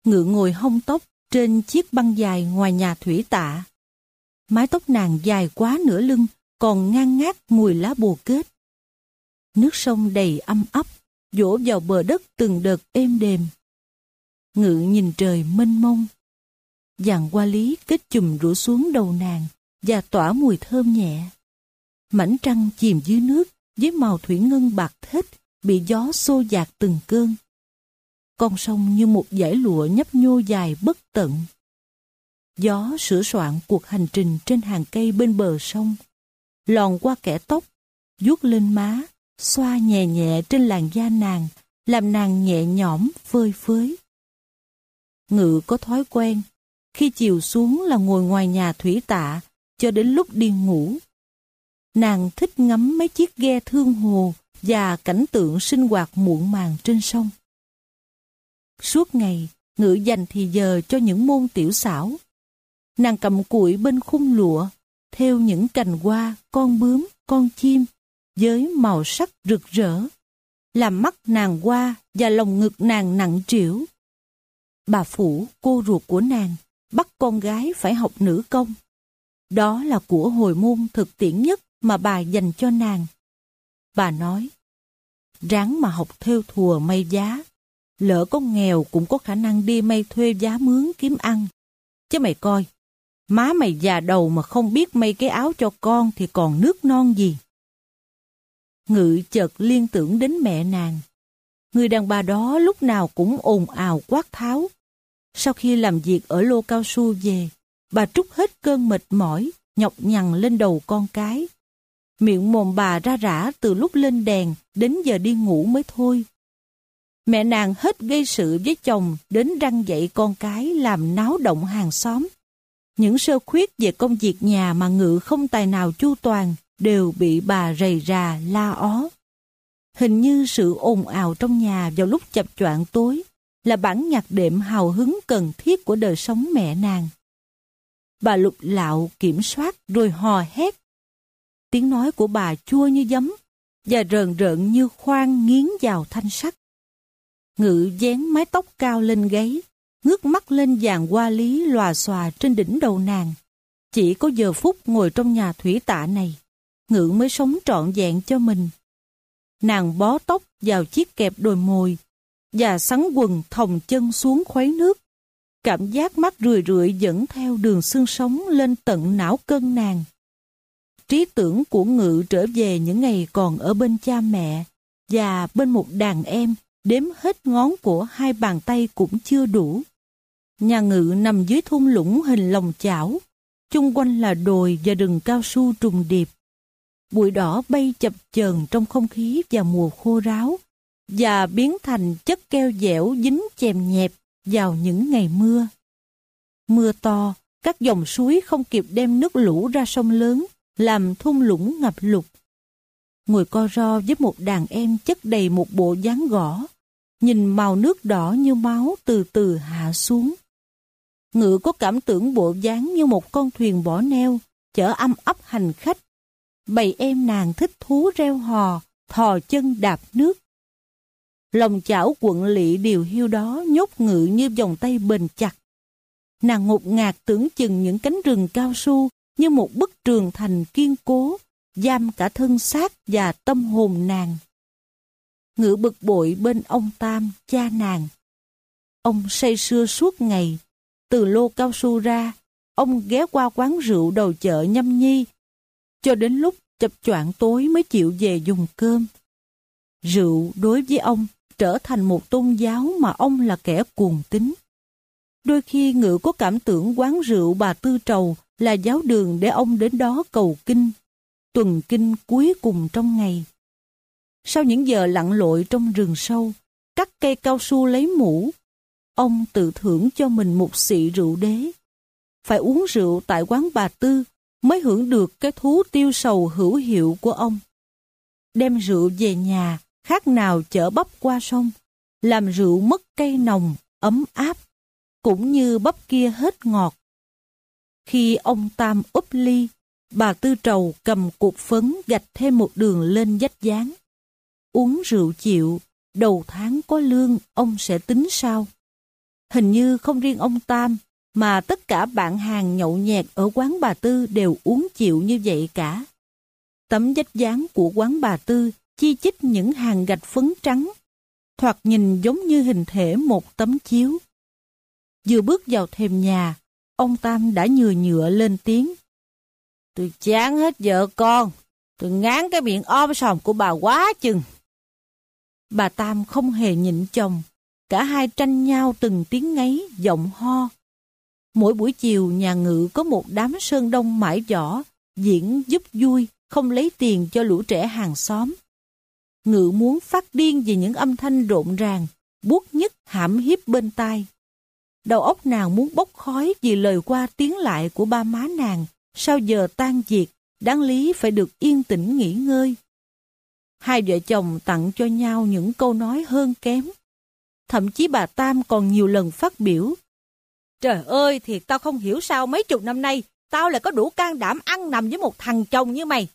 Ngự ngồi hông tóc trên chiếc băng dài ngoài nhà thủy tạ. Mái tóc nàng dài quá nửa lưng, còn ngang ngát mùi lá bồ kết. Nước sông đầy âm ấp, dỗ vào bờ đất từng đợt êm đềm. Ngự nhìn trời mênh mông. Dàn hoa lý kết chùm rủ xuống đầu nàng và tỏa mùi thơm nhẹ. Mảnh trăng chìm dưới nước với màu thủy ngân bạc thết, bị gió xô dạt từng cơn. Con sông như một dải lụa nhấp nhô dài bất tận. Gió sửa soạn cuộc hành trình trên hàng cây bên bờ sông, lòn qua kẽ tóc, vuốt lên má, xoa nhẹ nhẹ trên làn da nàng, làm nàng nhẹ nhõm phơi phới. Ngự có thói quen, khi chiều xuống là ngồi ngoài nhà thủy tạ cho đến lúc đi ngủ. Nàng thích ngắm mấy chiếc ghe thương hồ và cảnh tượng sinh hoạt muộn màng trên sông. Suốt ngày, Ngự dành thì giờ cho những môn tiểu xảo. Nàng cầm cụi bên khung lụa, thêu những cành hoa, con bướm, con chim, với màu sắc rực rỡ, làm mắt nàng hoa và lòng ngực nàng nặng trĩu. Bà Phủ, cô ruột của nàng, bắt con gái phải học nữ công. Đó là của hồi môn thực tiễn nhất mà bà dành cho nàng. Bà nói, ráng mà học thêu thùa may giá, lỡ có nghèo cũng có khả năng đi may thuê giá mướn kiếm ăn. Chứ mày coi, má mày già đầu mà không biết may cái áo cho con thì còn nước non gì. Ngự chợt liên tưởng đến mẹ nàng. Người đàn bà đó lúc nào cũng ồn ào quát tháo. Sau khi làm việc ở lô cao su về, bà trút hết cơn mệt mỏi, nhọc nhằn lên đầu con cái. Miệng mồm bà ra rã từ lúc lên đèn đến giờ đi ngủ mới thôi. Mẹ nàng hết gây sự với chồng đến răn dạy con cái làm náo động hàng xóm. Những sơ khuyết về công việc nhà mà Ngự không tài nào chu toàn đều bị bà rầy rà la ó. Hình như sự ồn ào trong nhà vào lúc chập choạng tối là bản nhạc đệm hào hứng cần thiết của đời sống mẹ nàng. Bà lục lạo kiểm soát rồi hò hét. Tiếng nói của bà chua như giấm và rờn rợn như khoan nghiến vào thanh sắt. Ngự vén mái tóc cao lên gáy, ngước mắt lên dàn hoa lý lòa xòa trên đỉnh đầu nàng. Chỉ có giờ phút ngồi trong nhà thủy tạ này, Ngự mới sống trọn vẹn cho mình. Nàng bó tóc vào chiếc kẹp đồi mồi và sắn quần thòng chân xuống khuấy nước. Cảm giác mắt rười rượi dẫn theo đường xương sống lên tận não cân nàng. Trí tưởng của Ngự trở về những ngày còn ở bên cha mẹ và bên một đàn em đếm hết ngón của hai bàn tay cũng chưa đủ. Nhà Ngự nằm dưới thung lũng hình lòng chảo, chung quanh là đồi và rừng cao su trùng điệp. Bụi đỏ bay chập chờn trong không khí vào mùa khô ráo và biến thành chất keo dẻo dính chèm nhẹp vào những ngày mưa. Mưa to, các dòng suối không kịp đem nước lũ ra sông lớn, làm thung lũng ngập lụt. Ngồi co ro với một đàn em chất đầy một bộ dáng gõ, nhìn màu nước đỏ như máu từ từ hạ xuống. Ngự có cảm tưởng bộ dáng như một con thuyền bỏ neo, chở âm ấp hành khách. Bầy em nàng thích thú reo hò, thò chân đạp nước. Lòng chảo quận lỵ điều hiu đó nhốt Ngự như vòng tay bền chặt. Nàng ngột ngạt tưởng chừng những cánh rừng cao su như một bức tường thành kiên cố, giam cả thân xác và tâm hồn nàng. Ngự bực bội bên ông Tam, cha nàng. Ông say sưa suốt ngày. Từ lô cao su ra, ông ghé qua quán rượu đầu chợ nhâm nhi, cho đến lúc chập choạng tối mới chịu về dùng cơm. Rượu đối với ông trở thành một tôn giáo mà ông là kẻ cuồng tín. Đôi khi Ngự có cảm tưởng quán rượu bà Tư Trầu là giáo đường để ông đến đó cầu kinh, tuần kinh cuối cùng trong ngày. Sau những giờ lặn lội trong rừng sâu, cắt cây cao su lấy mũ, ông tự thưởng cho mình một xị rượu đế. Phải uống rượu tại quán bà Tư mới hưởng được cái thú tiêu sầu hữu hiệu của ông. Đem rượu về nhà khác nào chở bắp qua sông, làm rượu mất cây nồng, ấm áp, cũng như bắp kia hết ngọt. Khi ông Tam úp ly, bà Tư Trầu cầm cục phấn gạch thêm một đường lên vách dán. Uống rượu chịu, đầu tháng có lương ông sẽ tính sau. Hình như không riêng ông Tam, mà tất cả bạn hàng nhậu nhẹt ở quán bà Tư đều uống chịu như vậy cả. Tấm vách dáng của quán bà Tư chi chít những hàng gạch phấn trắng, thoạt nhìn giống như hình thể một tấm chiếu. Vừa bước vào thềm nhà, ông Tam đã nhừa nhựa lên tiếng. Tôi chán hết vợ con, tôi ngán cái miệng om sòm của bà quá chừng. Bà Tam không hề nhịn chồng, cả hai tranh nhau từng tiếng ngáy, giọng ho. Mỗi buổi chiều nhà Ngự có một đám sơn đông mãi giỏ, diễn giúp vui, không lấy tiền cho lũ trẻ hàng xóm. Ngự muốn phát điên vì những âm thanh rộn ràng, buốt nhức hãm hiếp bên tai. Đầu óc nàng muốn bốc khói vì lời qua tiếng lại của ba má nàng, sau giờ tan việc, đáng lý phải được yên tĩnh nghỉ ngơi. Hai vợ chồng tặng cho nhau những câu nói hơn kém. Thậm chí bà Tam còn nhiều lần phát biểu. Trời ơi, thiệt tao không hiểu sao mấy chục năm nay tao lại có đủ can đảm ăn nằm với một thằng chồng như mày.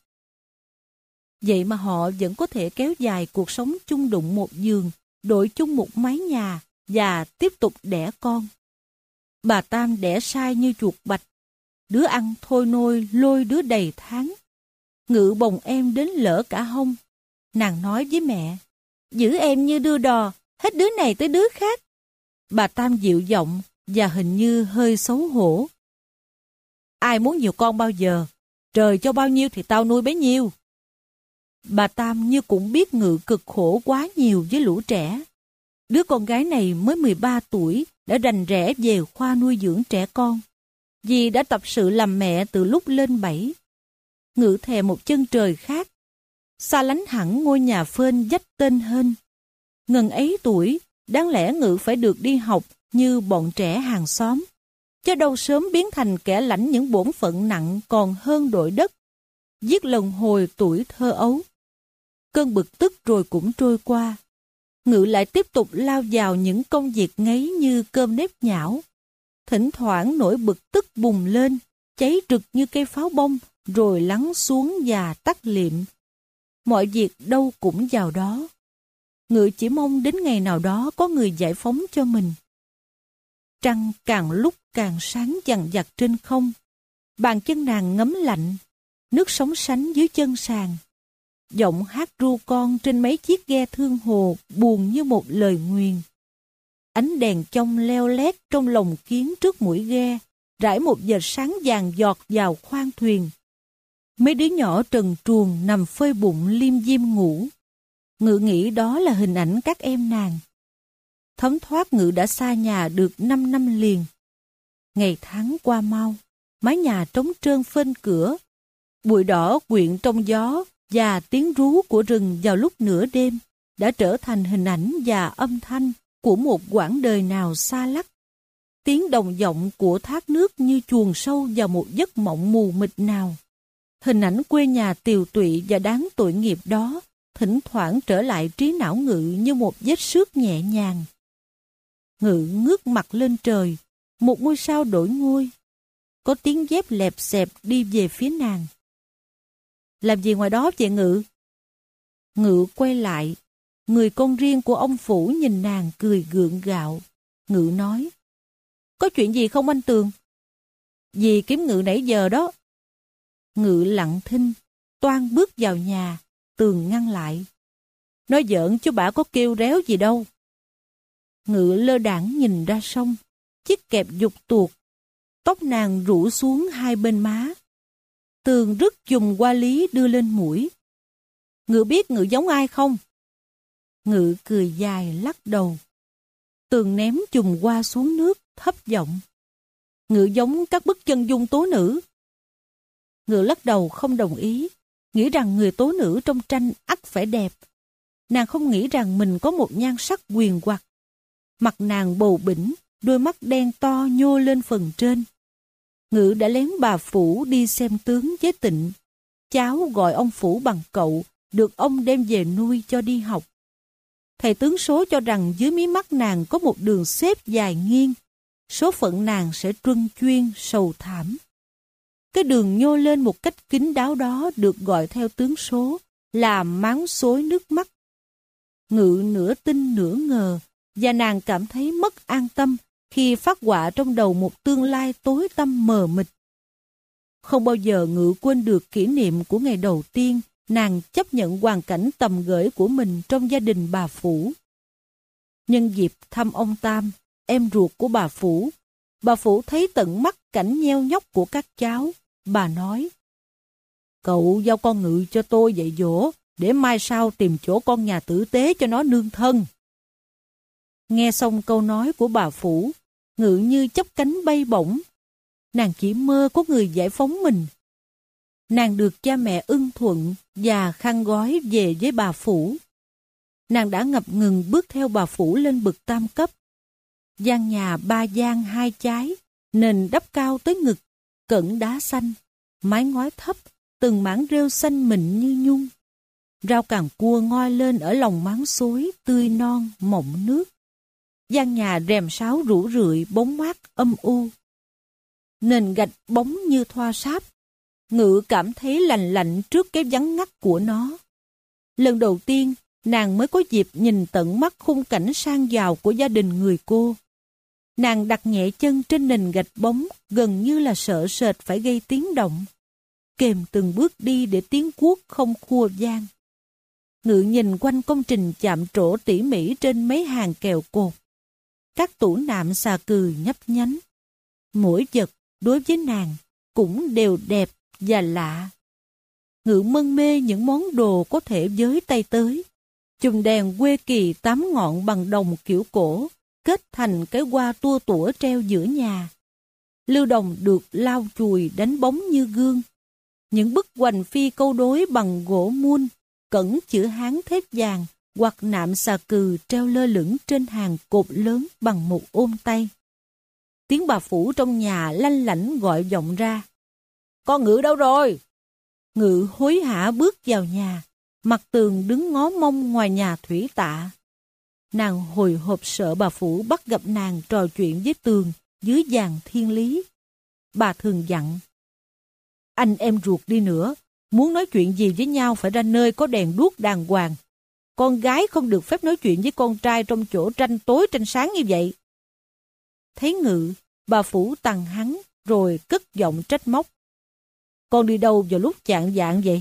Vậy mà họ vẫn có thể kéo dài cuộc sống chung đụng một giường, đội chung một mái nhà và tiếp tục đẻ con. Bà Tam đẻ sai như chuột bạch, đứa ăn thôi nôi lôi đứa đầy tháng. Ngự bồng em đến lỡ cả hông. Nàng nói với mẹ, giữ em như đưa đò, hết đứa này tới đứa khác. Bà Tam dịu giọng và hình như hơi xấu hổ. Ai muốn nhiều con bao giờ, trời cho bao nhiêu thì tao nuôi bấy nhiêu. Bà Tam như cũng biết Ngự cực khổ quá nhiều với lũ trẻ. Đứa con gái này mới 13 tuổi đã rành rẽ về khoa nuôi dưỡng trẻ con. Dì đã tập sự làm mẹ từ lúc lên 7. Ngự thè một chân trời khác, xa lánh hẳn ngôi nhà phên dách tên hên. Ngần ấy tuổi, đáng lẽ Ngự phải được đi học như bọn trẻ hàng xóm, chứ đâu sớm biến thành kẻ lãnh những bổn phận nặng còn hơn đội đất, giết lần hồi tuổi thơ ấu. Cơn bực tức rồi cũng trôi qua. Ngự lại tiếp tục lao vào những công việc ngấy như cơm nếp nhão. Thỉnh thoảng nỗi bực tức bùng lên, cháy rực như cây pháo bông, rồi lắng xuống và tắt liệm. Mọi việc đâu cũng vào đó. Ngự chỉ mong đến ngày nào đó có người giải phóng cho mình. Trăng càng lúc càng sáng dằn vặt trên không. Bàn chân nàng ngấm lạnh, nước sóng sánh dưới chân sàn. Giọng hát ru con trên mấy chiếc ghe thương hồ buồn như một lời nguyền. Ánh đèn trong leo lét trong lồng kiến trước mũi ghe, rải một vệt sáng vàng giọt vào khoang thuyền. Mấy đứa nhỏ trần truồng nằm phơi bụng liêm diêm ngủ. Ngự nghĩ đó là hình ảnh các em nàng. Thấm thoát Ngự đã xa nhà được 5 năm liền. Ngày tháng qua mau, mái nhà trống trơn phên cửa, bụi đỏ quyện trong gió và tiếng rú của rừng vào lúc nửa đêm đã trở thành hình ảnh và âm thanh của một quãng đời nào xa lắc. Tiếng đồng vọng của thác nước như chuồn sâu vào một giấc mộng mù mịt nào. Hình ảnh quê nhà tiều tụy và đáng tội nghiệp đó thỉnh thoảng trở lại trí não Ngự như một vết xước nhẹ nhàng. Ngự ngước mặt lên trời, một ngôi sao đổi ngôi. Có tiếng dép lẹp xẹp đi về phía nàng. Làm gì ngoài đó vậy Ngự? Ngự quay lại, người con riêng của ông Phủ nhìn nàng cười gượng gạo. Ngự nói, có chuyện gì không anh Tường? Dì kiếm Ngự nãy giờ đó. Ngự lặng thinh, toan bước vào nhà, Tường ngăn lại. Nói giỡn chứ bả có kêu réo gì đâu. Ngự lơ đãng nhìn ra sông, chiếc kẹp dục tuột, tóc nàng rủ xuống hai bên má. Tường rứt dùng qua lý đưa lên mũi. Ngự biết Ngự giống ai không? Ngự cười dài lắc đầu. Tường ném chùm qua xuống nước, thấp giọng. Ngự giống các bức chân dung tố nữ. Ngự lắc đầu không đồng ý, nghĩ rằng người tố nữ trong tranh ắt phải đẹp. Nàng không nghĩ rằng mình có một nhan sắc quyền hoặc. Mặt nàng bầu bĩnh, đôi mắt đen to nhô lên phần trên. Ngự đã lén bà Phủ đi xem tướng với Tịnh. Cháu gọi ông Phủ bằng cậu, được ông đem về nuôi cho đi học. Thầy tướng số cho rằng dưới mí mắt nàng có một đường xếp dài nghiêng. Số phận nàng sẽ truân chuyên, sầu thảm. Cái đường nhô lên một cách kín đáo đó được gọi theo tướng số là máng xối nước mắt. Ngự nửa tin nửa ngờ, và nàng cảm thấy mất an tâm khi phát họa trong đầu một tương lai tối tăm mờ mịt. Không bao giờ Ngự quên được kỷ niệm của ngày đầu tiên nàng chấp nhận hoàn cảnh tầm gửi của mình trong gia đình bà Phủ. Nhân dịp thăm ông Tam, em ruột của bà Phủ thấy tận mắt cảnh nheo nhóc của các cháu. Bà nói, cậu giao con Ngự cho tôi dạy dỗ, để mai sau tìm chỗ con nhà tử tế cho nó nương thân. Nghe xong câu nói của bà Phủ, Ngự như chớp cánh bay bổng. Nàng chỉ mơ có người giải phóng mình. Nàng được cha mẹ ưng thuận và khăn gói về với bà Phủ. Nàng đã ngập ngừng bước theo bà Phủ lên bậc tam cấp. Gian nhà 3 gian 2 chái, nền đắp cao tới ngực, cẩn đá xanh, mái ngói thấp, từng mảng rêu xanh mịn như nhung. Rau càng cua ngoi lên ở lòng máng xối, tươi non, mọng nước. Gian nhà rèm sáo rủ rượi, bóng mát, âm u. Nền gạch bóng như thoa sáp. Ngự cảm thấy lành lạnh trước cái vắng ngắt của nó. Lần đầu tiên, nàng mới có dịp nhìn tận mắt khung cảnh sang giàu của gia đình người cô. Nàng đặt nhẹ chân trên nền gạch bóng, gần như là sợ sệt phải gây tiếng động. Kèm từng bước đi để tiếng cuốc không khua vang. Ngự nhìn quanh công trình chạm trổ tỉ mỉ trên mấy hàng kèo cột. Các tủ nạm xà cừ nhấp nhánh. Mỗi vật đối với nàng cũng đều đẹp và lạ. Ngự mân mê những món đồ có thể với tay tới. Chùm đèn quê kỳ 8 ngọn bằng đồng kiểu cổ, kết thành cái hoa tua tủa treo giữa nhà. Lưu đồng được lau chùi đánh bóng như gương. Những bức hoành phi câu đối bằng gỗ mun, cẩn chữ Hán thép vàng hoặc nạm xà cừ treo lơ lửng trên hàng cột lớn bằng một ôm tay. Tiếng bà Phủ trong nhà lanh lảnh gọi vọng ra. Con Ngự đâu rồi? Ngự hối hả bước vào nhà, mặt tường đứng ngó mông ngoài nhà thủy tạ. Nàng hồi hộp sợ bà Phủ bắt gặp nàng trò chuyện với tường dưới giàn thiên lý. Bà thường dặn, anh em ruột đi nữa, muốn nói chuyện gì với nhau phải ra nơi có đèn đuốc đàng hoàng. Con gái không được phép nói chuyện với con trai trong chỗ tranh tối tranh sáng như vậy. Thấy Ngự, bà Phủ tằng hắn rồi cất giọng trách móc. Con đi đâu vào lúc chạng vạng vậy?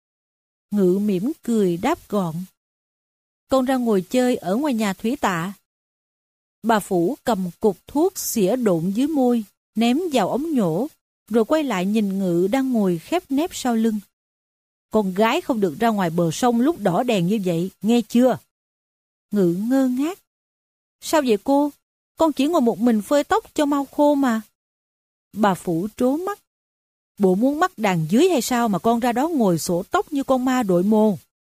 Ngự mỉm cười đáp gọn. Con ra ngồi chơi ở ngoài nhà thủy tạ. Bà Phủ cầm cục thuốc xỉa độn dưới môi, ném vào ống nhổ, rồi quay lại nhìn Ngự đang ngồi khép nép sau lưng. Con gái không được ra ngoài bờ sông lúc đỏ đèn như vậy, nghe chưa? Ngự ngơ ngác. Sao vậy cô? Con chỉ ngồi một mình phơi tóc cho mau khô mà. Bà Phủ trố mắt. Bộ muốn mắc đàn dưới hay sao mà con ra đó ngồi xổ tóc như con ma đội môn?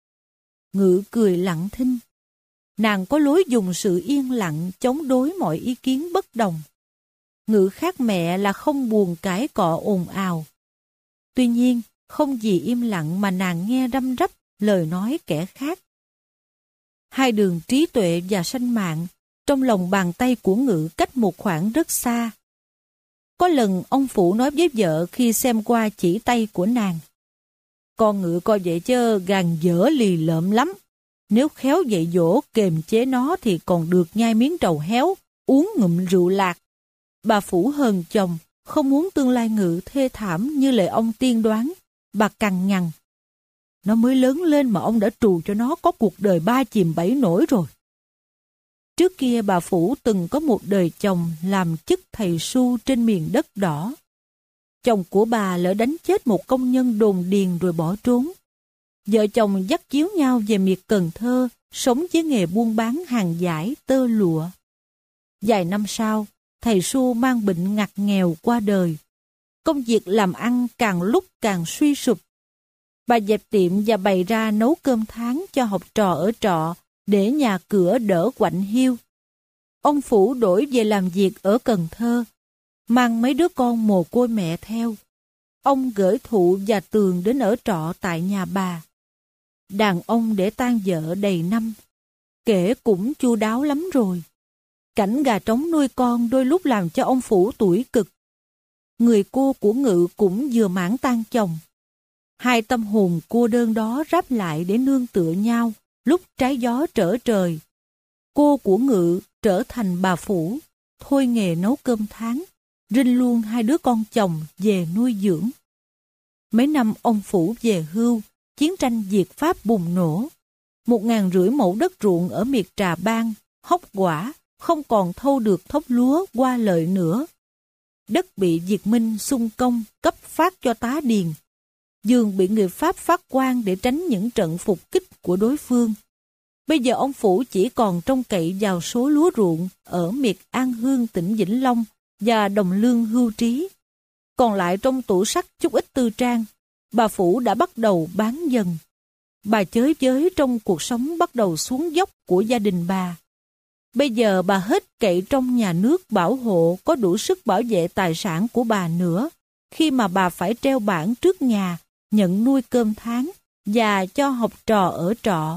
Ngự cười lặng thinh. Nàng có lối dùng sự yên lặng chống đối mọi ý kiến bất đồng. Ngự khác mẹ là không buồn cãi cọ ồn ào. Tuy nhiên, không vì im lặng mà nàng nghe răm rắp lời nói kẻ khác. Hai đường trí tuệ và sanh mạng trong lòng bàn tay của Ngự cách một khoảng rất xa. Có lần ông Phủ nói với vợ khi xem qua chỉ tay của nàng. Con Ngự coi vậy chứ gàn dở lì lợm lắm. Nếu khéo dạy dỗ kềm chế nó thì còn được nhai miếng trầu héo, uống ngụm rượu lạc. Bà Phủ hờn chồng, không muốn tương lai Ngự thê thảm như lời ông tiên đoán. Bà cằn nhằn. Nó mới lớn lên mà ông đã trù cho nó có cuộc đời 3 chìm 7 nổi rồi. Trước kia bà Phủ từng có một đời chồng làm chức thầy su trên miền đất đỏ. Chồng của bà lỡ đánh chết một công nhân đồn điền rồi bỏ trốn. Vợ chồng dắt díu nhau về miệt Cần Thơ, sống với nghề buôn bán hàng vải, tơ lụa. Vài năm sau, thầy su mang bệnh ngặt nghèo qua đời. Công việc làm ăn càng lúc càng suy sụp. Bà dẹp tiệm và bày ra nấu cơm tháng cho học trò ở trọ để nhà cửa đỡ quạnh hiu. Ông Phủ đổi về làm việc ở Cần Thơ, mang mấy đứa con mồ côi mẹ theo. Ông gửi Thụ và Tường đến ở trọ tại nhà bà. Đàn ông để tang vợ đầy năm, kể cũng chu đáo lắm rồi. Cảnh gà trống nuôi con đôi lúc làm cho ông Phủ tủi cực. Người cô của Ngự cũng vừa mãn tang chồng. Hai tâm hồn cô đơn đó ráp lại để nương tựa nhau lúc trái gió trở trời. Cô của Ngự trở thành bà Phủ, thôi nghề nấu cơm tháng, rinh luôn hai đứa con chồng về nuôi dưỡng. Mấy năm ông Phủ về hưu, chiến tranh diệt Pháp bùng nổ. 1.500 mẫu đất ruộng ở miệt Trà Bang, hốc quả, không còn thâu được thóc lúa qua lợi nữa. Đất bị Việt Minh xung công cấp phát cho tá điền. Giường bị người Pháp phát quan để tránh những trận phục kích của đối phương. Bây giờ ông Phủ chỉ còn trông cậy vào số lúa ruộng ở miệt An Hương tỉnh Vĩnh Long và Đồng Lương Hưu Trí. Còn lại trong tủ sắt chút ít tư trang, bà Phủ đã bắt đầu bán dần. Bà chới với trong cuộc sống bắt đầu xuống dốc của gia đình bà. Bây giờ bà hết cậy trong nhà nước bảo hộ có đủ sức bảo vệ tài sản của bà nữa, khi mà bà phải treo bảng trước nhà, nhận nuôi cơm tháng và cho học trò ở trọ.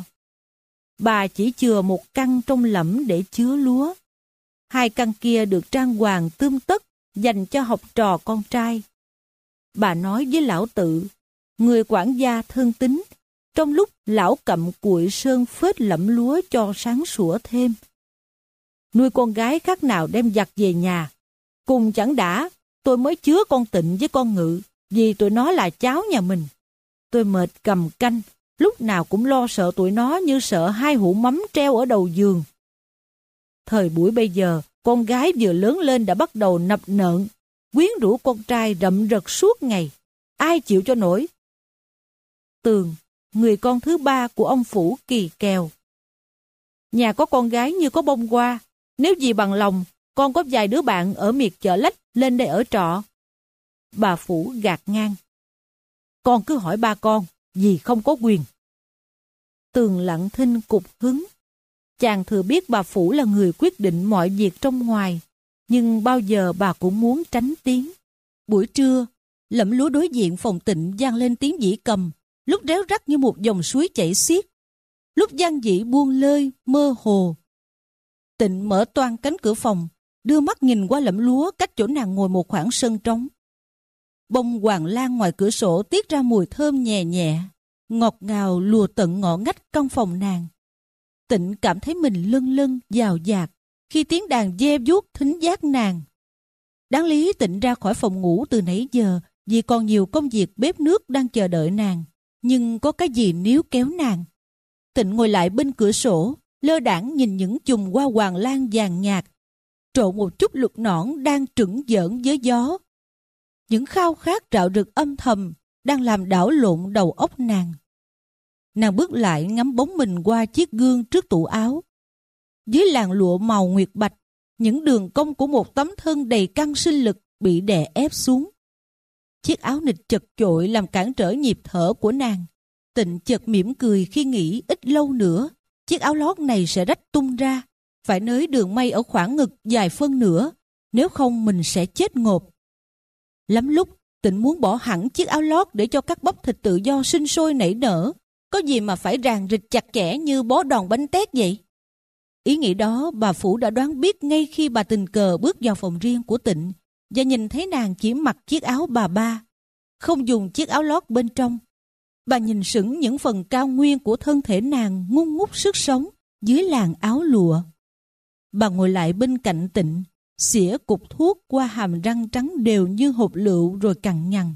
Bà chỉ chừa một căn trong lẫm để chứa lúa. 2 căn kia được trang hoàng tươm tất dành cho học trò con trai. Bà nói với lão Tự, người quản gia thân tín, trong lúc lão cặm cụi sơn phết lẫm lúa cho sáng sủa thêm. Nuôi con gái khác nào đem giặt về nhà. Cùng chẳng đã, tôi mới chứa con Tịnh với con Ngự, vì tụi nó là cháu nhà mình. Tôi mệt cầm canh, lúc nào cũng lo sợ tụi nó như sợ 2 hũ mắm treo ở đầu giường. Thời buổi bây giờ, con gái vừa lớn lên đã bắt đầu nập nợn, quyến rũ con trai rậm rật suốt ngày. Ai chịu cho nổi? Tường, người con thứ 3 của ông Phủ kỳ kèo. Nhà có con gái như có bông hoa. Nếu dì bằng lòng, con có vài đứa bạn ở miệt Chợ Lách lên đây ở trọ. Bà Phủ gạt ngang. Con cứ hỏi ba con, dì không có quyền. Tường lặng thinh cục hứng. Chàng thừa biết bà Phủ là người quyết định mọi việc trong ngoài, nhưng bao giờ bà cũng muốn tránh tiếng. Buổi trưa, lẫm lúa đối diện phòng Tịnh vang lên tiếng dĩ cầm, lúc réo rắt như một dòng suối chảy xiết, lúc vang dĩ buông lơi, mơ hồ. Tịnh mở toang cánh cửa phòng, đưa mắt nhìn qua lẫm lúa cách chỗ nàng ngồi một khoảng sân trống. Bông hoàng lan ngoài cửa sổ tiết ra mùi thơm nhẹ nhẹ, ngọt ngào lùa tận ngõ ngách căn phòng nàng. Tịnh cảm thấy mình lân lân, dào dạt khi tiếng đàn ve vuốt thính giác nàng. Đáng lý Tịnh ra khỏi phòng ngủ từ nãy giờ vì còn nhiều công việc bếp nước đang chờ đợi nàng. Nhưng có cái gì níu kéo nàng. Tịnh ngồi lại bên cửa sổ, lơ đãng nhìn những chùm hoa hoàng lan vàng nhạt, trộn một chút lục nõn đang trửng giỡn với gió. Những khao khát rạo rực âm thầm đang làm đảo lộn đầu óc nàng. Nàng bước lại ngắm bóng mình qua chiếc gương trước tủ áo. Dưới làn lụa màu nguyệt bạch, những đường cong của một tấm thân đầy căng sinh lực bị đè ép xuống. Chiếc áo nịch chật chội làm cản trở nhịp thở của nàng. Tịnh chợt mỉm cười khi nghĩ ít lâu nữa chiếc áo lót này sẽ rách tung ra, phải nới đường may ở khoảng ngực dài phân nữa, nếu không mình sẽ chết ngộp. Lắm lúc Tịnh muốn bỏ hẳn chiếc áo lót để cho các bắp thịt tự do sinh sôi nảy nở, có gì mà phải ràng rịch chặt chẽ như bó đòn bánh tét vậy. Ý nghĩ đó bà Phủ đã đoán biết ngay khi bà tình cờ bước vào phòng riêng của Tịnh và nhìn thấy nàng chỉ mặc chiếc áo bà ba, không dùng chiếc áo lót bên trong. Bà nhìn sững những phần cao nguyên của thân thể nàng ngung ngút sức sống dưới làn áo lụa. Bà ngồi lại bên cạnh Tịnh, xỉa cục thuốc qua hàm răng trắng đều như hột lựu rồi cằn nhằn.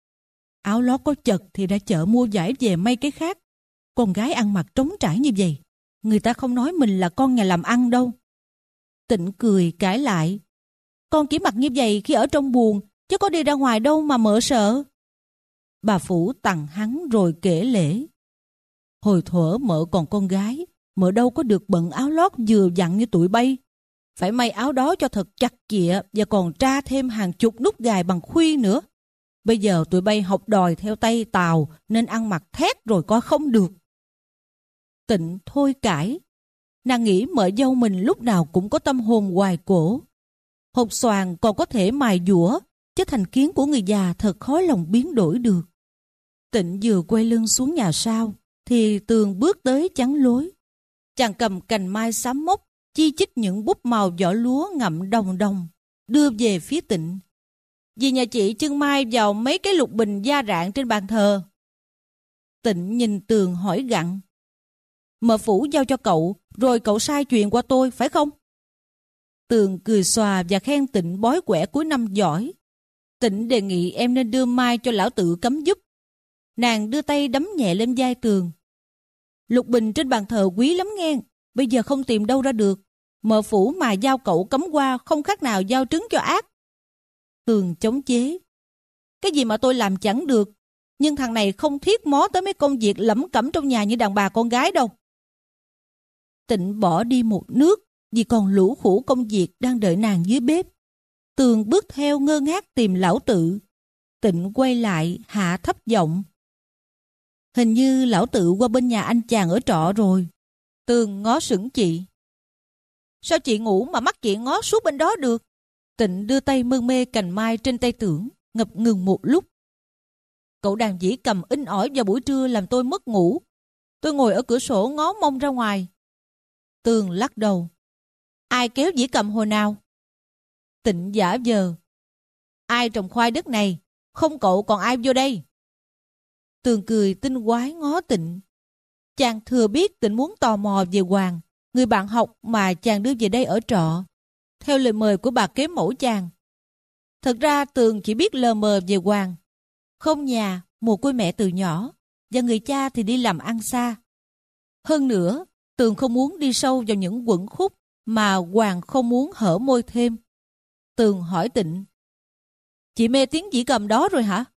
Áo lót có chật thì đã chợ mua vải về may cái khác. Con gái ăn mặc trống trải như vậy, người ta không nói mình là con nhà làm ăn đâu. Tịnh cười cãi lại. Con chỉ mặc như vậy khi ở trong buồng, chứ có đi ra ngoài đâu mà mợ sợ. Bà Phủ tằng hắn rồi kể lể. Hồi thuở mợ còn con gái, mợ đâu có được bận áo lót vừa vặn như tụi bay. Phải may áo đó cho thật chặt chịa và còn tra thêm hàng chục nút gài bằng khuy nữa. Bây giờ tụi bay học đòi theo tay Tàu nên ăn mặc thét rồi coi không được. Tịnh thôi cãi. Nàng nghĩ mợ dâu mình lúc nào cũng có tâm hồn hoài cổ. Hột xoàn còn có thể mài dũa, chứ thành kiến của người già thật khó lòng biến đổi được. Tịnh vừa quay lưng xuống nhà sau thì Tường bước tới chắn lối. Chàng cầm cành mai xám mốc, chi chít những búp màu vỏ lúa ngậm đồng đồng, đưa về phía Tịnh. Vì nhà chị chưng mai vào mấy cái lục bình da rạng trên bàn thờ. Tịnh nhìn Tường hỏi gặng. Mợ Phủ giao cho cậu, rồi cậu sai chuyện qua tôi, phải không? Tường cười xòa và khen Tịnh bói quẻ cuối năm giỏi. Tịnh đề nghị em nên đưa Mai cho lão tự cấm giúp. Nàng đưa tay đấm nhẹ lên vai Tường. Lục bình trên bàn thờ quý lắm nghe, bây giờ không tìm đâu ra được. Mợ phủ mà giao cậu cấm qua không khác nào giao trứng cho ác. Tường chống chế. Cái gì mà tôi làm chẳng được, nhưng thằng này không thiết mó tới mấy công việc lẩm cẩm trong nhà như đàn bà con gái đâu. Tịnh bỏ đi một nước vì còn lũ khủ công việc đang đợi nàng dưới bếp. Tường bước theo ngơ ngác tìm lão tự. Tịnh quay lại hạ thấp giọng. Hình như lão tự qua bên nhà anh chàng ở trọ rồi. Tường ngó sững chị. Sao chị ngủ mà mắt chị ngó suốt bên đó được? Tịnh đưa tay mân mê cành mai trên tay Tưởng, ngập ngừng một lúc. Cậu đàn dĩ cầm in ỏi vào buổi trưa làm tôi mất ngủ. Tôi ngồi ở cửa sổ ngó mông ra ngoài. Tường lắc đầu. Ai kéo dĩ cầm hồi nào? Tịnh giả vờ. Ai trồng khoai đất này? Không cậu còn ai vô đây? Tường cười tinh quái ngó Tịnh. Chàng thừa biết Tịnh muốn tò mò về Hoàng, người bạn học mà chàng đưa về đây ở trọ, theo lời mời của bà kế mẫu chàng. Thật ra Tường chỉ biết lờ mờ về Hoàng. Không nhà, mồ côi mẹ từ nhỏ, và người cha thì đi làm ăn xa. Hơn nữa, Tường không muốn đi sâu vào những quẩn khúc mà Hoàng không muốn hở môi thêm. Tường hỏi Tịnh. Chị mê tiếng dĩ cầm đó rồi hả?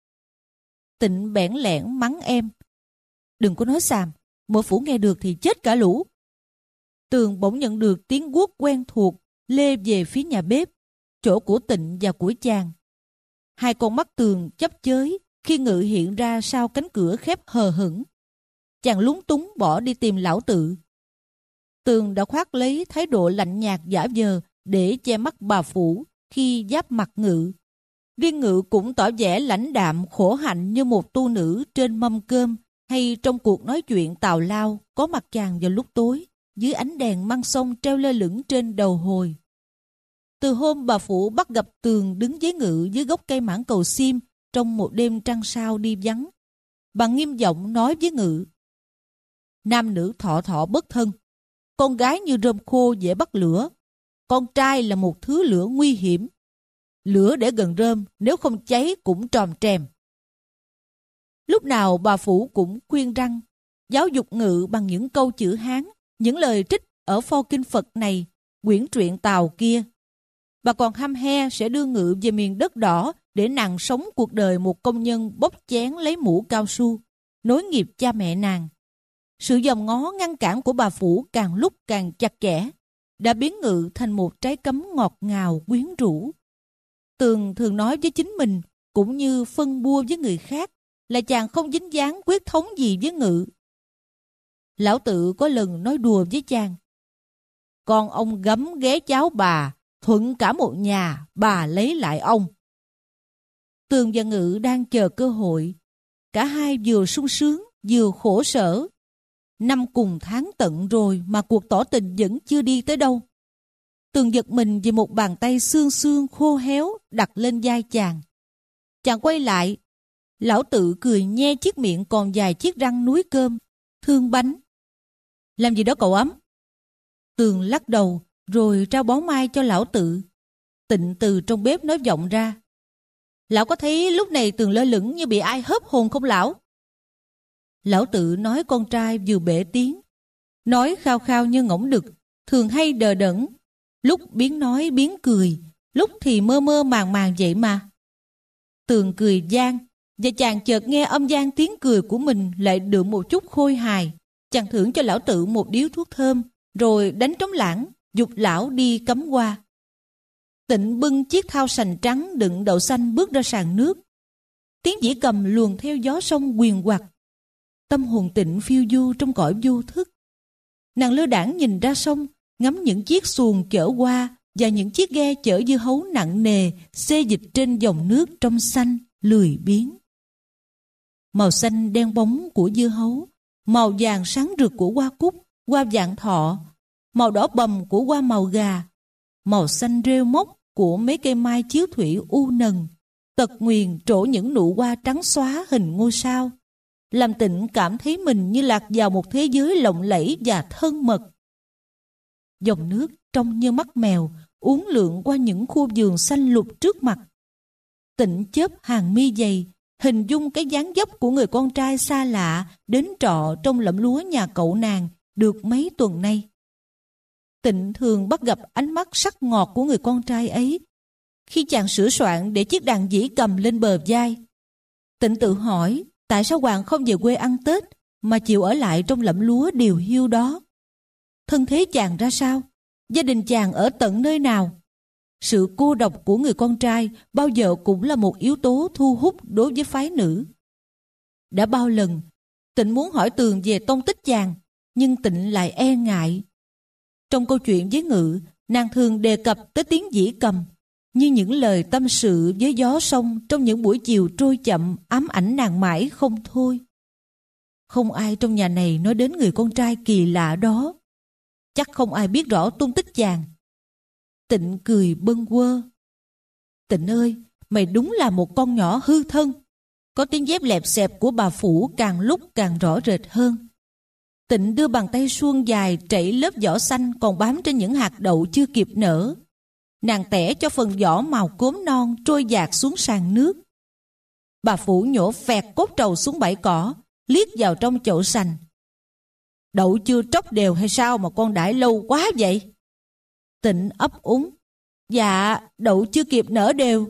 Tịnh bẽn lẽn mắng em. Đừng có nói xàm, mợ phủ nghe được thì chết cả lũ. Tường bỗng nhận được tiếng guốc quen thuộc lê về phía nhà bếp, chỗ của Tịnh và của chàng. Hai con mắt Tường chấp chới khi Ngự hiện ra sau cánh cửa khép hờ hững. Chàng lúng túng bỏ đi tìm lão tự. Tường đã khoác lấy thái độ lạnh nhạt giả vờ để che mắt bà phủ khi giáp mặt Ngự. Riêng Ngự cũng tỏ vẻ lãnh đạm khổ hạnh như một tu nữ trên mâm cơm hay trong cuộc nói chuyện tào lao có mặt chàng vào lúc tối dưới ánh đèn măng sông treo lơ lửng trên đầu hồi. Từ hôm bà phủ bắt gặp Tường đứng với Ngự dưới gốc cây mãng cầu sim trong một đêm trăng sao đi vắng, bà nghiêm giọng nói với Ngự. Nam nữ thọ thọ bất thân. Con gái như rơm khô dễ bắt lửa. Con trai là một thứ lửa nguy hiểm. Lửa để gần rơm, nếu không cháy cũng tròm trèm. Lúc nào bà phủ cũng khuyên răng, giáo dục Ngự bằng những câu chữ Hán, những lời trích ở pho kinh Phật này, quyển truyện Tào kia. Bà còn hăm he sẽ đưa Ngự về miền đất đỏ để nàng sống cuộc đời một công nhân bốc chén lấy mũ cao su, nối nghiệp cha mẹ nàng. Sự dòm ngó ngăn cản của bà phủ càng lúc càng chặt chẽ, đã biến Ngự thành một trái cấm ngọt ngào quyến rũ. Tường thường nói với chính mình, cũng như phân bua với người khác, là chàng không dính dáng quyết thống gì với Ngự. Lão tự có lần nói đùa với chàng. Con ông gấm ghé cháu bà, thuận cả một nhà, bà lấy lại ông. Tường và Ngự đang chờ cơ hội. Cả hai vừa sung sướng, vừa khổ sở. Năm cùng tháng tận rồi mà cuộc tỏ tình vẫn chưa đi tới đâu. Tường giật mình vì một bàn tay xương xương khô héo đặt lên vai chàng. Chàng quay lại. Lão tự cười nhe chiếc miệng còn dài chiếc răng núi cơm. Thương bánh. Làm gì đó cậu ấm? Tường lắc đầu rồi trao bó mai cho lão tự. Tịnh từ trong bếp nói vọng ra. Lão có thấy lúc này Tường lơ lửng như bị ai hớp hồn không lão? Lão tự nói con trai vừa bể tiếng. Nói khao khao như ngỗng đực, thường hay đờ đẫn. Lúc biến nói biến cười, lúc thì mơ mơ màng màng vậy mà. Tường cười gian, và chàng chợt nghe âm gian tiếng cười của mình lại đượm một chút khôi hài. Chàng thưởng cho lão tự một điếu thuốc thơm, rồi đánh trống lãng, giục lão đi cắm hoa. Tịnh bưng chiếc thau sành trắng đựng đậu xanh bước ra sàn nước. Tiếng dĩ cầm luồn theo gió sông quyền quặt. Tâm hồn Tịnh phiêu du trong cõi vô thức. Nàng lơ đãng nhìn ra sông, ngắm những chiếc xuồng chở hoa và những chiếc ghe chở dưa hấu nặng nề xê dịch trên dòng nước trong xanh lười biếng. Màu xanh đen bóng của dưa hấu, màu vàng sáng rực của hoa cúc, hoa vạn thọ, màu đỏ bầm của hoa màu gà, màu xanh rêu mốc của mấy cây mai chiếu thủy u nần, tật nguyền trổ những nụ hoa trắng xóa hình ngôi sao, làm Tịnh cảm thấy mình như lạc vào một thế giới lộng lẫy và thân mật. Dòng nước trong như mắt mèo, uốn lượn qua những khu vườn xanh lục trước mặt. Tịnh chớp hàng mi dày, hình dung cái dáng dấp của người con trai xa lạ đến trọ trong lẫm lúa nhà cậu nàng được mấy tuần nay. Tịnh thường bắt gặp ánh mắt sắc ngọt của người con trai ấy khi chàng sửa soạn để chiếc đàn dĩ cầm lên bờ vai. Tịnh tự hỏi tại sao Hoàng không về quê ăn Tết mà chịu ở lại trong lẫm lúa điều hiu đó. Thân thế chàng ra sao? Gia đình chàng ở tận nơi nào? Sự cô độc của người con trai bao giờ cũng là một yếu tố thu hút đối với phái nữ. Đã bao lần Tịnh muốn hỏi Tường về tông tích chàng, nhưng Tịnh lại e ngại. Trong câu chuyện với Ngự, nàng thường đề cập tới tiếng dĩ cầm, như những lời tâm sự với gió sông trong những buổi chiều trôi chậm ám ảnh nàng mãi không thôi. Không ai trong nhà này nói đến người con trai kỳ lạ đó. Chắc không ai biết rõ tung tích chàng. Tịnh cười bâng quơ. Tịnh ơi, mày đúng là một con nhỏ hư thân. Có tiếng dép lẹp xẹp của bà Phủ càng lúc càng rõ rệt hơn. Tịnh đưa bàn tay suông dài trảy lớp vỏ xanh còn bám trên những hạt đậu chưa kịp nở. Nàng tẻ cho phần vỏ màu cốm non trôi dạt xuống sàn nước. Bà Phủ nhổ phẹt cốt trầu xuống bãi cỏ, liếc vào trong chậu sành. Đậu chưa tróc đều hay sao mà con đãi lâu quá vậy? Tịnh ấp úng. Dạ, đậu chưa kịp nở đều.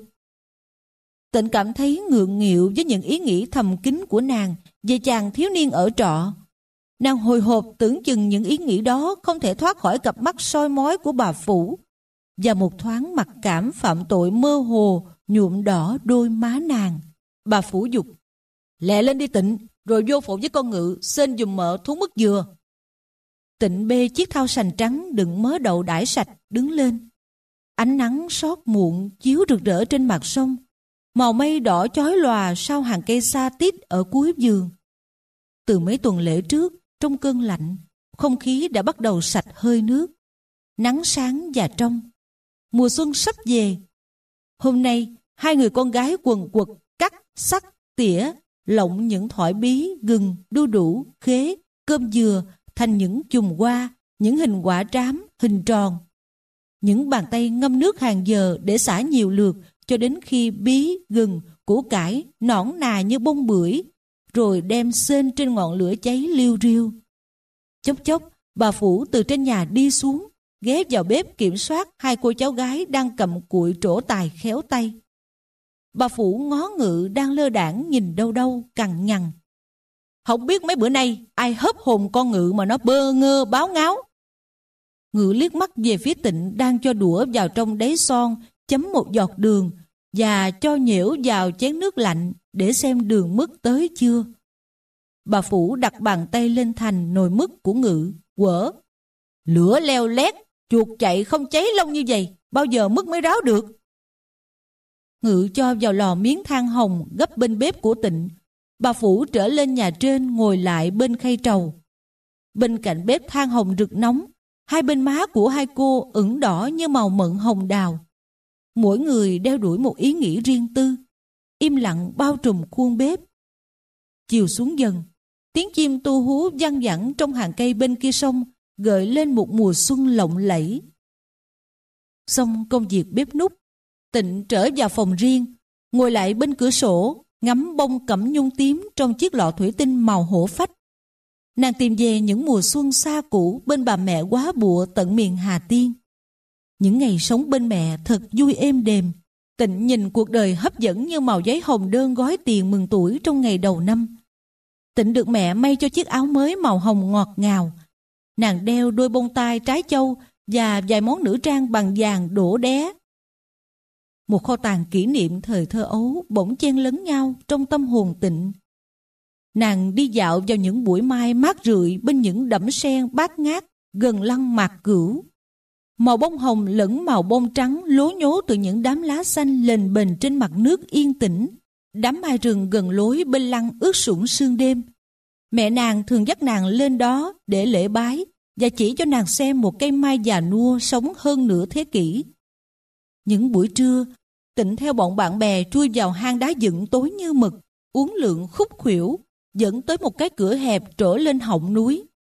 Tịnh cảm thấy ngượng nghịu với những ý nghĩ thầm kín của nàng về chàng thiếu niên ở trọ. Nàng hồi hộp tưởng chừng những ý nghĩ đó không thể thoát khỏi cặp mắt soi mói của bà Phủ, và một thoáng mặc cảm phạm tội mơ hồ nhuộm đỏ đôi má nàng. Bà Phủ giục: lẹ lên đi Tịnh, rồi vô phụ với con Ngự xên giùm mợ thúng mứt dừa. Tịnh bê chiếc thau sành trắng đựng mớ đậu đãi sạch đứng lên. Ánh nắng xót muộn chiếu rực rỡ trên mặt sông, màu mây đỏ chói lòa sau hàng cây sa tít ở cuối vườn. Từ mấy tuần lễ trước, trong cơn lạnh, không khí đã bắt đầu sạch hơi nước. Nắng sáng và trong. Mùa xuân sắp về. Hôm nay, hai người con gái quần quật cắt, xắt, tỉa, lộng những thỏi bí, gừng, đu đủ, khế, cơm dừa thành những chùm hoa, những hình quả trám, hình tròn. Những bàn tay ngâm nước hàng giờ để xả nhiều lượt cho đến khi bí, gừng, củ cải nõn nà như bông bưởi, rồi đem xên trên ngọn lửa cháy liu riu. Chốc chốc, bà Phủ từ trên nhà đi xuống, ghé vào bếp kiểm soát hai cô cháu gái đang cầm cụi trổ tài khéo tay. Bà Phủ ngó Ngự đang lơ đãng nhìn đâu đâu cằn nhằn. Không biết mấy bữa nay ai hớp hồn con Ngự mà nó bơ ngơ báo ngáo. Ngự liếc mắt về phía Tịnh đang cho đũa vào trong đáy son, chấm một giọt đường và cho nhễu vào chén nước lạnh để xem đường mứt tới chưa. Bà Phủ đặt bàn tay lên thành nồi mứt của Ngự, quở. Lửa leo lét, chuột chạy không cháy lông như vậy, bao giờ mứt mới ráo được. Ngự cho vào lò miếng than hồng gấp bên bếp của Tịnh. Bà Phủ trở lên nhà trên ngồi lại bên khay trầu. Bên cạnh bếp than hồng rực nóng, hai bên má của hai cô ửng đỏ như màu mận hồng đào. Mỗi người đeo đuổi một ý nghĩ riêng tư, im lặng bao trùm khuôn bếp. Chiều xuống dần, tiếng chim tu hú văng vẳng trong hàng cây bên kia sông gợi lên một mùa xuân lộng lẫy. Xong công việc bếp núc, Tịnh trở vào phòng riêng, ngồi lại bên cửa sổ, ngắm bông cẩm nhung tím trong chiếc lọ thủy tinh màu hổ phách. Nàng tìm về những mùa xuân xa cũ bên bà mẹ quá bụa tận miền Hà Tiên. Những ngày sống bên mẹ thật vui êm đềm. Tịnh nhìn cuộc đời hấp dẫn như màu giấy hồng đơn gói tiền mừng tuổi trong ngày đầu năm. Tịnh được mẹ may cho chiếc áo mới màu hồng ngọt ngào. Nàng đeo đôi bông tai trái châu và vài món nữ trang bằng vàng đổ đé. Một kho tàng kỷ niệm thời thơ ấu bỗng chen lấn nhau trong tâm hồn Tịnh. Nàng đi dạo vào những buổi mai mát rượi bên những đẫm sen bát ngát gần lăng Mạc Cửu. Màu bông hồng lẫn màu bông trắng lố nhố từ những đám lá xanh lềnh bềnh trên mặt nước yên tĩnh. Đám mai rừng gần lối bên lăng ướt sũng sương đêm. Mẹ nàng thường dắt nàng lên đó để lễ bái và chỉ cho nàng xem một cây mai già nua sống hơn nửa thế kỷ. Những buổi trưa, Tịnh theo bọn bạn bè chui vào hang đá dựng tối như mực, uốn lượn khúc khuỷu, dẫn tới một cái cửa hẹp trổ lên họng núi.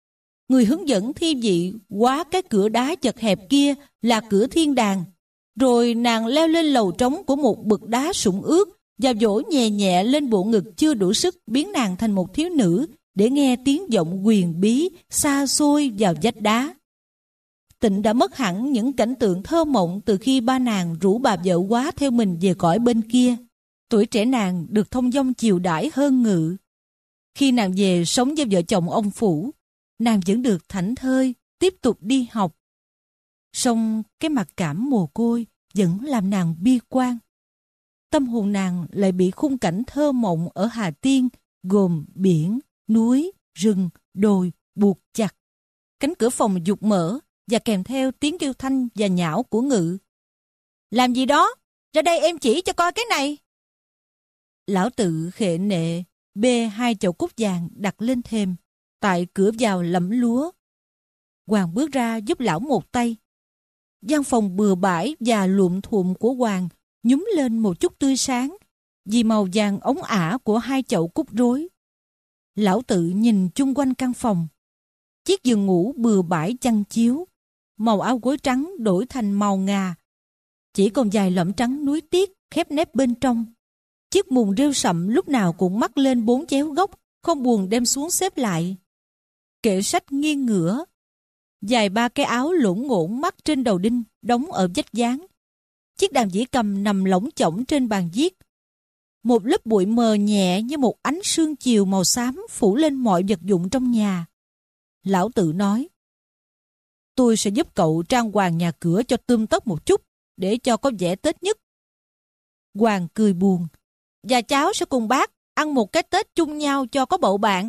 Người hướng dẫn thi vị quá cái cửa đá chật hẹp kia là cửa thiên đàng. Rồi nàng leo lên lầu trống của một bậc đá sũng ướt và vỗ nhẹ nhẹ lên bộ ngực chưa đủ sức biến nàng thành một thiếu nữ để nghe tiếng giọng huyền bí xa xôi vào vách đá. Tịnh đã mất hẳn những cảnh tượng thơ mộng từ khi ba nàng rủ bà vợ quá theo mình về cõi bên kia. Tuổi trẻ nàng được thông dong chiều đãi hơn Ngự. Khi nàng về sống với vợ chồng ông Phủ, nàng vẫn được thảnh thơi, tiếp tục đi học. Song cái mặc cảm mồ côi vẫn làm nàng bi quan. Tâm hồn nàng lại bị khung cảnh thơ mộng ở Hà Tiên gồm biển, núi, rừng, đồi buộc chặt. Cánh cửa phòng giục mở và kèm theo tiếng kêu thanh và nhão của Ngự. Làm gì đó? Ra đây em chỉ cho coi cái này. Lão Tự khệ nệ bê 2 chậu cúc vàng đặt lên thềm tại cửa vào lẫm lúa. Hoàng bước ra giúp lão một tay. Gian phòng bừa bãi và luộm thuộm của Hoàng nhúm lên một chút tươi sáng vì màu vàng óng ả của 2 chậu cúc rối. Lão Tự nhìn chung quanh căn phòng. Chiếc giường ngủ bừa bãi chăn chiếu, màu áo gối trắng đổi thành màu ngà. Chỉ còn vài lõm trắng núi tiếc khép nép bên trong. Chiếc mùng rêu sậm lúc nào cũng mắc lên 4 chéo góc, không buồn đem xuống xếp lại. Kệ sách nghiêng ngửa. Vài ba cái áo lủng ngỗng mắc trên đầu đinh, đóng ở vách dáng. Chiếc đàn dĩ cầm nằm lỏng chỏng trên bàn viết. Một lớp bụi mờ nhẹ như một ánh sương chiều màu xám phủ lên mọi vật dụng trong nhà. Lão Tự nói, tôi sẽ giúp cậu trang hoàng nhà cửa cho tươm tất một chút, để cho có vẻ Tết nhất. Hoàng cười buồn, và cháu sẽ cùng bác ăn một cái Tết chung nhau cho có bầu bạn.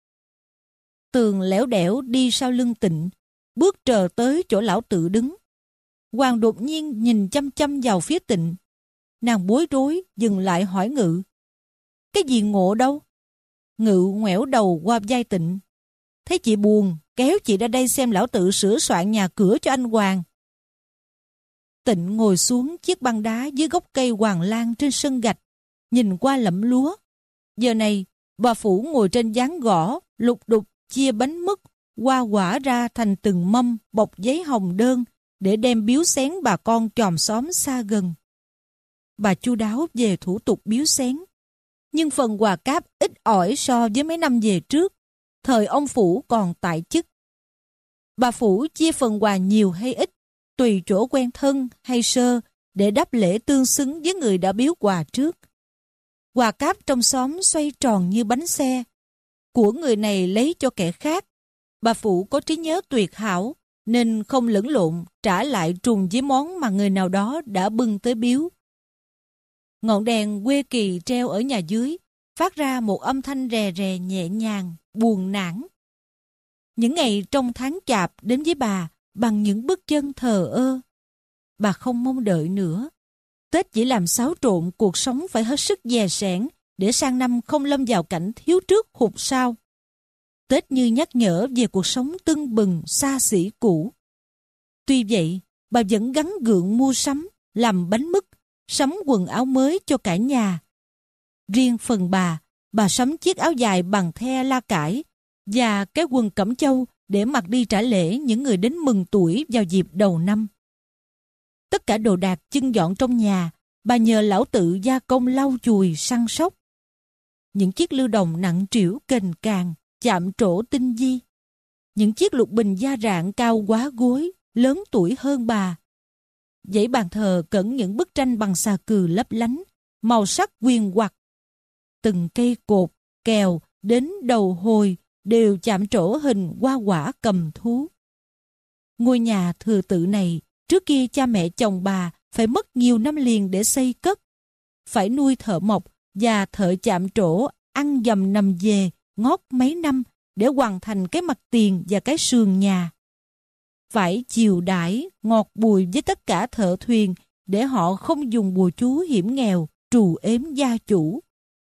Tường lẻo đẻo đi sau lưng Tịnh, bước trờ tới chỗ lão Tự đứng. Hoàng đột nhiên nhìn chăm chăm vào phía Tịnh. Nàng bối rối dừng lại hỏi Ngự, cái gì ngộ đâu? Ngự ngoẻo đầu qua vai Tịnh. Thấy chị buồn, kéo chị ra đây xem lão Tự sửa soạn nhà cửa cho anh Hoàng. Tịnh ngồi xuống chiếc băng đá dưới gốc cây hoàng lan trên sân gạch, nhìn qua lẫm lúa. Giờ này, bà Phủ ngồi trên ván gõ, lục đục chia bánh mứt, hoa quả ra thành từng mâm bọc giấy hồng đơn để đem biếu xén bà con chòm xóm xa gần. Bà chu đáo về thủ tục biếu xén, nhưng phần quà cáp ít ỏi so với mấy năm về trước, thời ông Phủ còn tại chức. Bà Phủ chia phần quà nhiều hay ít, tùy chỗ quen thân hay sơ, để đáp lễ tương xứng với người đã biếu quà trước. Quà cáp trong xóm xoay tròn như bánh xe, của người này lấy cho kẻ khác. Bà Phụ có trí nhớ tuyệt hảo, nên không lẫn lộn trả lại trùng với món mà người nào đó đã bưng tới biếu. Ngọn đèn quê kỳ treo ở nhà dưới phát ra một âm thanh rè rè nhẹ nhàng, buồn nản. Những ngày trong tháng Chạp đến với bà bằng những bước chân thờ ơ. Bà không mong đợi nữa. Tết chỉ làm xáo trộn cuộc sống phải hết sức dè sẻn để sang năm không lâm vào cảnh thiếu trước hụt sau. Tết như nhắc nhở về cuộc sống tưng bừng xa xỉ cũ. Tuy vậy, bà vẫn gắng gượng mua sắm, làm bánh mứt, sắm quần áo mới cho cả nhà. Riêng phần bà sắm chiếc áo dài bằng the la cải và cái quần cẩm châu để mặc đi trả lễ những người đến mừng tuổi vào dịp đầu năm. Tất cả đồ đạc chưng dọn trong nhà, bà nhờ lão Tự gia công lau chùi săn sóc. Những chiếc lư đồng nặng trĩu kềnh càng, chạm trổ tinh vi. Những chiếc lục bình da rạng cao quá gối, lớn tuổi hơn bà. Dãy bàn thờ cẩn những bức tranh bằng xà cừ lấp lánh, màu sắc huyền hoặc. Từng cây cột, kèo đến đầu hồi đều chạm trổ hình hoa quả cầm thú. Ngôi nhà thừa tự này trước kia cha mẹ chồng bà phải mất nhiều năm liền để xây cất. Phải nuôi thợ mộc và thợ chạm trổ ăn dầm nằm về ngót mấy năm để hoàn thành cái mặt tiền và cái sườn nhà. Phải chiều đãi ngọt bùi với tất cả thợ thuyền để họ không dùng bùa chú hiểm nghèo trù ếm gia chủ.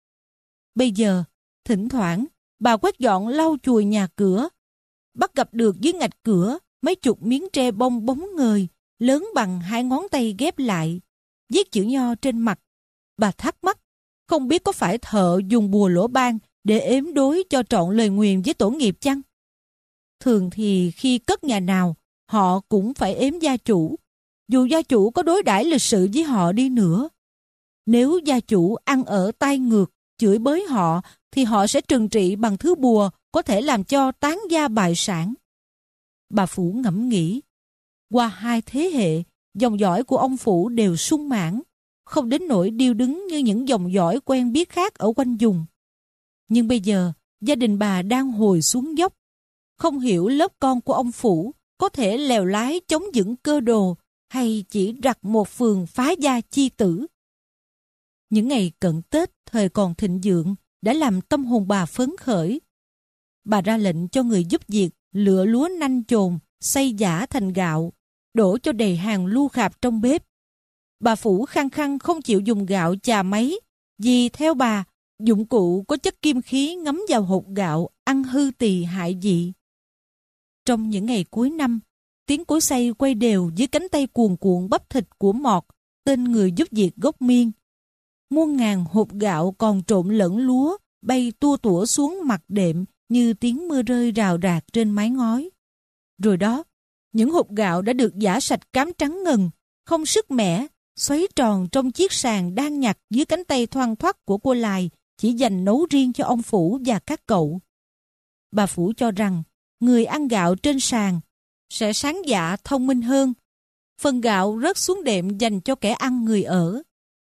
Bây giờ, thỉnh thoảng, bà quét dọn lau chùi nhà cửa, bắt gặp được dưới ngạch cửa mấy chục miếng tre bông bóng ngời, lớn bằng 2 ngón tay ghép lại, viết chữ nho trên mặt. Bà thắc mắc, không biết có phải thợ dùng bùa lỗ ban để ếm đối cho trọn lời nguyền với tổ nghiệp chăng? Thường thì khi cất nhà nào, họ cũng phải ếm gia chủ, dù gia chủ có đối đãi lịch sự với họ đi nữa. Nếu gia chủ ăn ở tai ngược, chửi bới họ, thì họ sẽ trừng trị bằng thứ bùa có thể làm cho tán gia bại sản. Bà Phủ ngẫm nghĩ, qua 2 thế hệ, dòng dõi của ông Phủ đều sung mãn, không đến nỗi điêu đứng như những dòng dõi quen biết khác ở quanh vùng. Nhưng bây giờ, gia đình bà đang hồi xuống dốc. Không hiểu lớp con của ông Phủ có thể lèo lái chống vững cơ đồ hay chỉ rặt một phường phá gia chi tử. Những ngày cận Tết thời còn thịnh vượng đã làm tâm hồn bà phấn khởi. Bà ra lệnh cho người giúp việc lựa lúa nanh chồn, xay giã thành gạo, đổ cho đầy hàng lu khạp trong bếp. Bà Phủ khăng khăng không chịu dùng gạo chà máy, vì theo bà, dụng cụ có chất kim khí ngấm vào hột gạo ăn hư tỳ hại vị. Trong những ngày cuối năm, tiếng cối xay quay đều dưới cánh tay cuồn cuộn bắp thịt của Mọt, tên người giúp việc gốc Miên. Muôn ngàn hột gạo còn trộn lẫn lúa bay tua tủa xuống mặt đệm như tiếng mưa rơi rào rạc trên mái ngói. Rồi đó, những hột gạo đã được giã sạch cám trắng ngần, không sức mẻ, xoáy tròn trong chiếc sàn đang nhặt dưới cánh tay thoăn thoắt của cô Lài, chỉ dành nấu riêng cho ông Phủ và các cậu. Bà Phủ cho rằng người ăn gạo trên sàn sẽ sáng dạ thông minh hơn. Phần gạo rớt xuống đệm dành cho kẻ ăn người ở.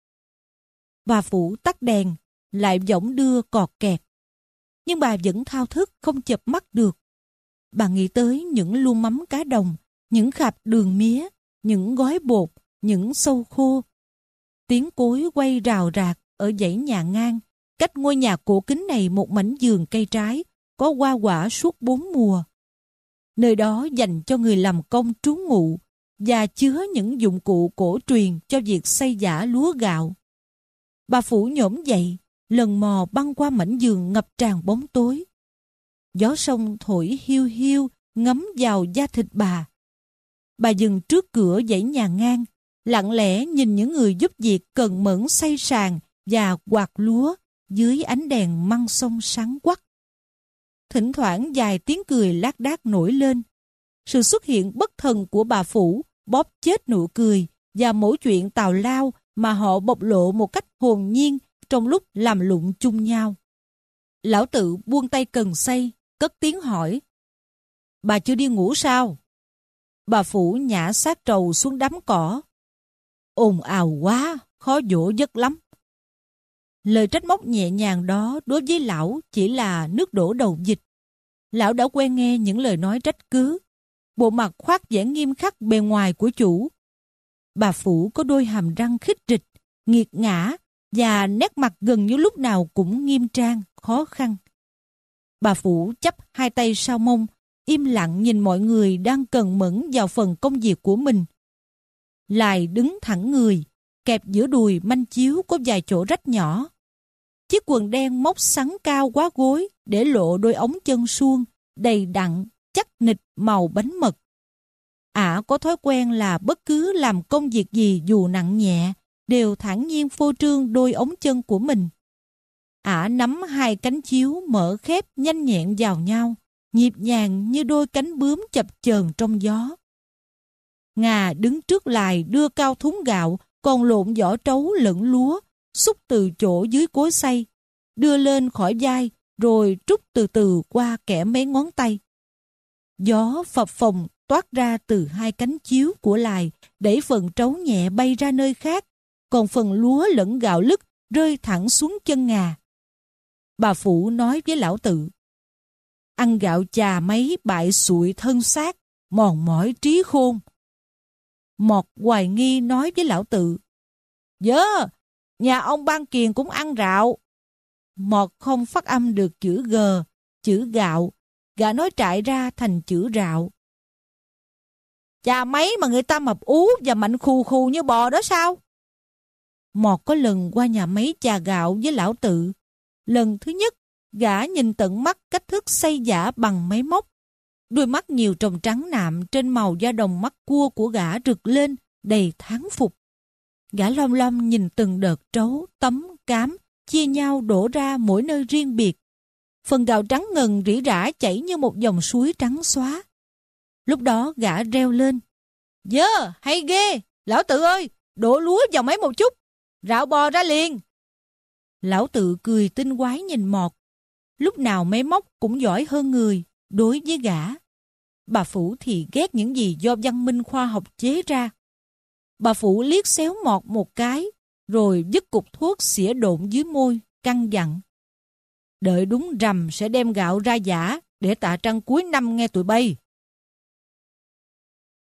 Bà Phủ tắt đèn, lại võng đưa cọt kẹt. Nhưng bà vẫn thao thức không chợp mắt được. Bà nghĩ tới những lu mắm cá đồng, những khạp đường mía, những gói bột, những sâu khô. Tiếng cối quay rào rạc ở dãy nhà ngang, cách ngôi nhà cổ kính này một mảnh vườn cây trái, có hoa quả suốt 4 mùa. Nơi đó dành cho người làm công trú ngụ và chứa những dụng cụ cổ truyền cho việc xay giã lúa gạo. Bà Phủ nhổm dậy, lần mò băng qua mảnh vườn ngập tràn bóng tối. Gió sông thổi hiu hiu ngấm vào da thịt bà. Bà dừng trước cửa dãy nhà ngang, lặng lẽ nhìn những người giúp việc cần mẫn xay sàn và quạt lúa dưới ánh đèn măng sông sáng quắc. Thỉnh thoảng vài tiếng cười lác đác nổi lên. Sự xuất hiện bất thần của bà Phủ bóp chết nụ cười và mỗi chuyện tào lao mà họ bộc lộ một cách hồn nhiên trong lúc làm lụng chung nhau. Lão Tự buông tay cần xay, cất tiếng hỏi: "Bà chưa đi ngủ sao?" Bà Phủ nhả xác trầu xuống đám cỏ: "Ồn ào quá, khó dỗ giấc lắm." Lời trách móc nhẹ nhàng đó đối với lão chỉ là nước đổ đầu vịt. Lão đã quen nghe những lời nói trách cứ, bộ mặt khoác vẻ nghiêm khắc bề ngoài của chủ. Bà Phủ có đôi hàm răng khít rịch, nghiệt ngã và nét mặt gần như lúc nào cũng nghiêm trang, khó khăn. Bà Phủ chắp hai tay sau mông, im lặng nhìn mọi người đang cần mẫn vào phần công việc của mình. Lài đứng thẳng người, kẹp giữa đùi manh chiếu có vài chỗ rách nhỏ. Chiếc quần đen móc sắn cao quá gối để lộ đôi ống chân suông, đầy đặn, chắc nịch màu bánh mật. Ả có thói quen là bất cứ làm công việc gì dù nặng nhẹ, đều thản nhiên phô trương đôi ống chân của mình. Ả nắm hai cánh chiếu mở khép nhanh nhẹn vào nhau, nhịp nhàng như đôi cánh bướm chập chờn trong gió. Ngà đứng trước Lài đưa cao thúng gạo, còn lộn vỏ trấu lẫn lúa, xúc từ chỗ dưới cối xay, đưa lên khỏi vai, rồi trút từ từ qua kẽ mấy ngón tay. Gió phập phồng toát ra từ hai cánh chiếu của Lài, đẩy phần trấu nhẹ bay ra nơi khác, còn phần lúa lẫn gạo lứt rơi thẳng xuống chân Ngà. Bà Phủ nói với Lão Tự: "Ăn gạo chà mấy bại sụi thân xác, mòn mỏi trí khôn." Mọt hoài nghi nói với Lão Tự: "Dớ, nhà ông Ban Kiền cũng ăn rạo." Mọt không phát âm được chữ G, chữ gạo, gã nói trại ra thành chữ rạo. "Chà mấy mà người ta mập ú và mạnh khù khù như bò đó sao?" Mọt có lần qua nhà máy chà gạo với Lão Tự. Lần thứ nhất, gã nhìn tận mắt cách thức xay giã bằng máy móc. Đôi mắt nhiều tròng trắng nạm trên màu da đồng mắt cua của gã rực lên, đầy thán phục. Gã lom lom nhìn từng đợt trấu, tấm, cám, chia nhau đổ ra mỗi nơi riêng biệt. Phần gạo trắng ngần rỉ rả chảy như một dòng suối trắng xóa. Lúc đó gã reo lên: "Dơ, hay ghê! Lão Tự ơi, đổ lúa vào máy một chút, rạo bò ra liền." Lão Tự cười tinh quái nhìn Mọt. Lúc nào máy móc cũng giỏi hơn người đối với gã. Bà Phủ thì ghét những gì do văn minh khoa học chế ra. Bà Phủ liếc xéo Mọt một cái, rồi vứt cục thuốc xỉa độn dưới môi, căn dặn: "Đợi đúng rằm sẽ đem gạo ra giã để tạ trăng cuối năm nghe tụi bay."